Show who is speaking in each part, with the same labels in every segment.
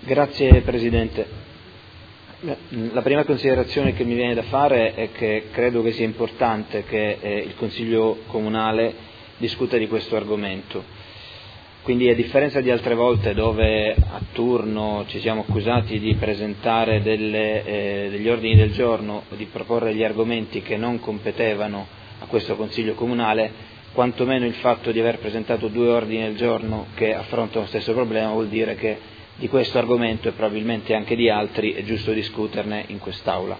Speaker 1: Grazie Presidente. La prima considerazione che mi viene da fare è che credo che sia importante che il Consiglio Comunale discuta di questo argomento. Quindi, a differenza di altre volte dove a turno ci siamo accusati di presentare degli ordini del giorno o di proporre gli argomenti che non competevano a questo Consiglio Comunale, quantomeno il fatto di aver presentato 2 ordini del giorno che affrontano lo stesso problema vuol dire che di questo argomento e probabilmente anche di altri è giusto discuterne in quest'Aula.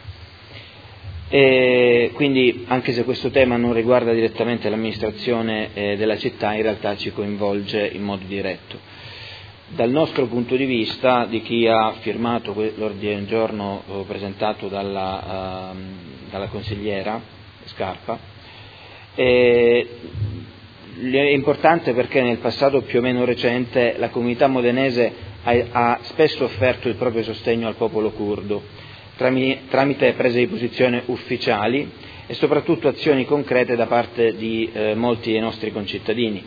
Speaker 1: E quindi, anche se questo tema non riguarda direttamente l'amministrazione della città, in realtà ci coinvolge in modo diretto. Dal nostro punto di vista, di chi ha firmato l'ordine del giorno presentato dalla consigliera Scarpa, è importante perché nel passato più o meno recente la comunità modenese ha spesso offerto il proprio sostegno al popolo curdo tramite prese di posizione ufficiali e soprattutto azioni concrete da parte di molti dei nostri concittadini.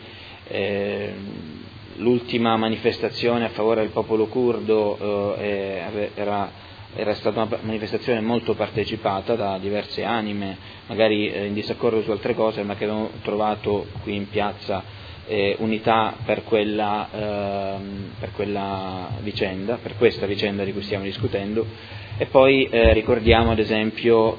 Speaker 1: L'ultima manifestazione a favore del popolo curdo era stata una manifestazione molto partecipata da diverse anime, magari in disaccordo su altre cose, ma che abbiamo trovato qui in piazza unità per quella vicenda, per questa vicenda di cui stiamo discutendo. E poi ricordiamo ad esempio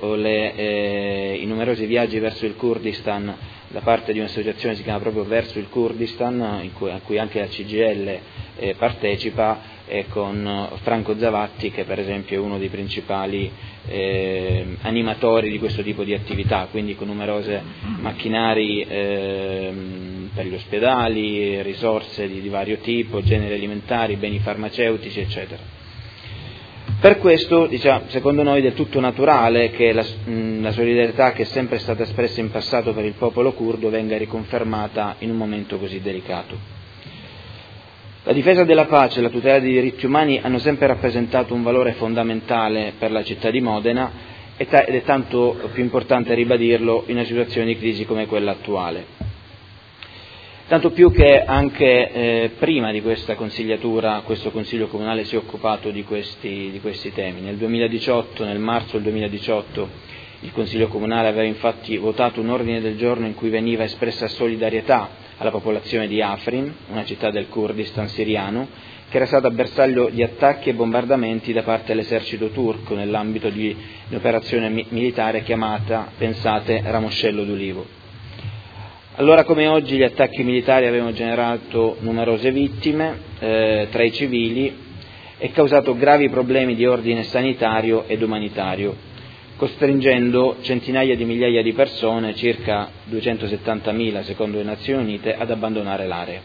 Speaker 1: i numerosi viaggi verso il Kurdistan da parte di un'associazione che si chiama proprio Verso il Kurdistan, a cui anche la CGIL partecipa, con Franco Zavatti, che per esempio è uno dei principali animatori di questo tipo di attività, quindi con numerose macchinari per gli ospedali, risorse di vario tipo, generi alimentari, beni farmaceutici, eccetera. Per questo, secondo noi è del tutto naturale che la solidarietà che è sempre stata espressa in passato per il popolo curdo venga riconfermata in un momento così delicato. La difesa della pace e la tutela dei diritti umani hanno sempre rappresentato un valore fondamentale per la città di Modena ed è tanto più importante ribadirlo in una situazione di crisi come quella attuale. Tanto più che anche prima di questa consigliatura questo Consiglio Comunale si è occupato di questi temi. Nel marzo del 2018 il Consiglio Comunale aveva infatti votato un ordine del giorno in cui veniva espressa solidarietà alla popolazione di Afrin, una città del Kurdistan siriano, che era stata bersaglio di attacchi e bombardamenti da parte dell'esercito turco nell'ambito di un'operazione militare chiamata, pensate, Ramoscello d'Ulivo. Allora come oggi gli attacchi militari avevano generato numerose vittime tra i civili e causato gravi problemi di ordine sanitario ed umanitario, costringendo centinaia di migliaia di persone, circa 270.000 secondo le Nazioni Unite, ad abbandonare l'area.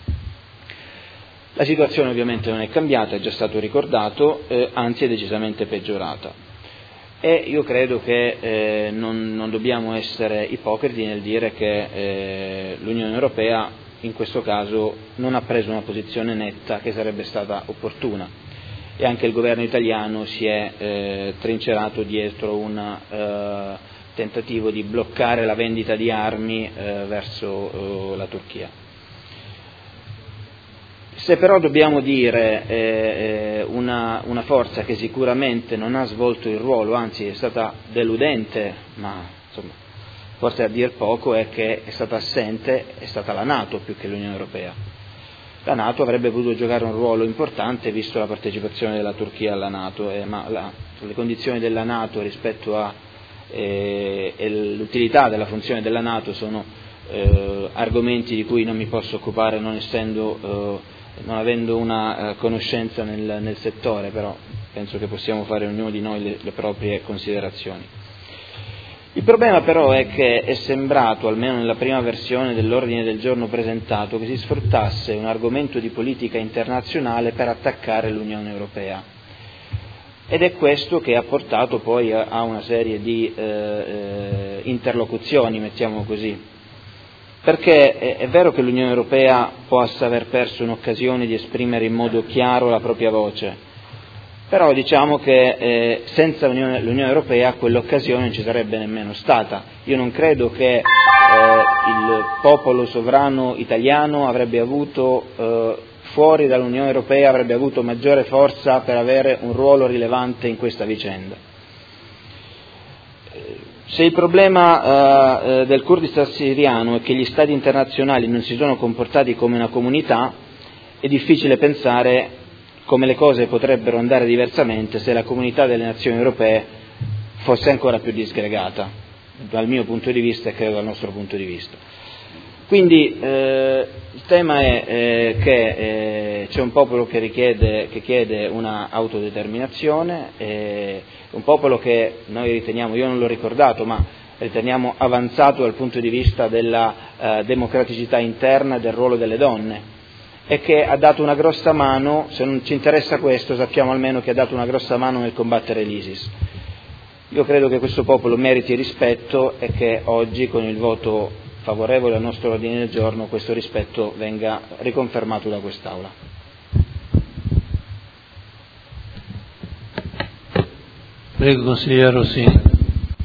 Speaker 1: La situazione ovviamente non è cambiata, è già stato ricordato, anzi è decisamente peggiorata. E io credo che non dobbiamo essere ipocriti nel dire che l'Unione Europea in questo caso non ha preso una posizione netta che sarebbe stata opportuna, e anche il governo italiano si è trincerato dietro un tentativo di bloccare la vendita di armi verso la Turchia. Se però dobbiamo dire una forza che sicuramente non ha svolto il ruolo, anzi è stata deludente, ma insomma forse a dir poco, è che è stata assente, è stata la NATO più che l'Unione Europea. La NATO avrebbe potuto giocare un ruolo importante visto la partecipazione della Turchia alla NATO, ma le condizioni della NATO rispetto e l'utilità della funzione della NATO sono argomenti di cui non mi posso occupare non avendo una conoscenza nel settore, però penso che possiamo fare ognuno di noi le proprie considerazioni. Il problema però è che è sembrato, almeno nella prima versione dell'ordine del giorno presentato, che si sfruttasse un argomento di politica internazionale per attaccare l'Unione Europea. Ed è questo che ha portato poi a una serie di interlocuzioni, mettiamo così. Perché è vero che l'Unione Europea possa aver perso un'occasione di esprimere in modo chiaro la propria voce, però diciamo che senza l'Unione Europea quell'occasione non ci sarebbe nemmeno stata. Io non credo che il popolo sovrano italiano avrebbe avuto fuori dall'Unione Europea avrebbe avuto maggiore forza per avere un ruolo rilevante in questa vicenda. Se il problema del Kurdistan siriano è che gli stati internazionali non si sono comportati come una comunità, è difficile pensare come le cose potrebbero andare diversamente se la comunità delle nazioni europee fosse ancora più disgregata, dal mio punto di vista e credo dal nostro punto di vista. Quindi il tema è che c'è un popolo che chiede una autodeterminazione, un popolo che noi riteniamo, io non l'ho ricordato, ma riteniamo avanzato dal punto di vista della democraticità interna e del ruolo delle donne, e che ha dato una grossa mano, se non ci interessa questo sappiamo almeno che ha dato una grossa mano nel combattere l'ISIS. Io credo che questo popolo meriti rispetto e che oggi con il voto favorevole al nostro ordine del giorno questo rispetto venga riconfermato da quest'Aula.
Speaker 2: Prego, consigliere Rossini.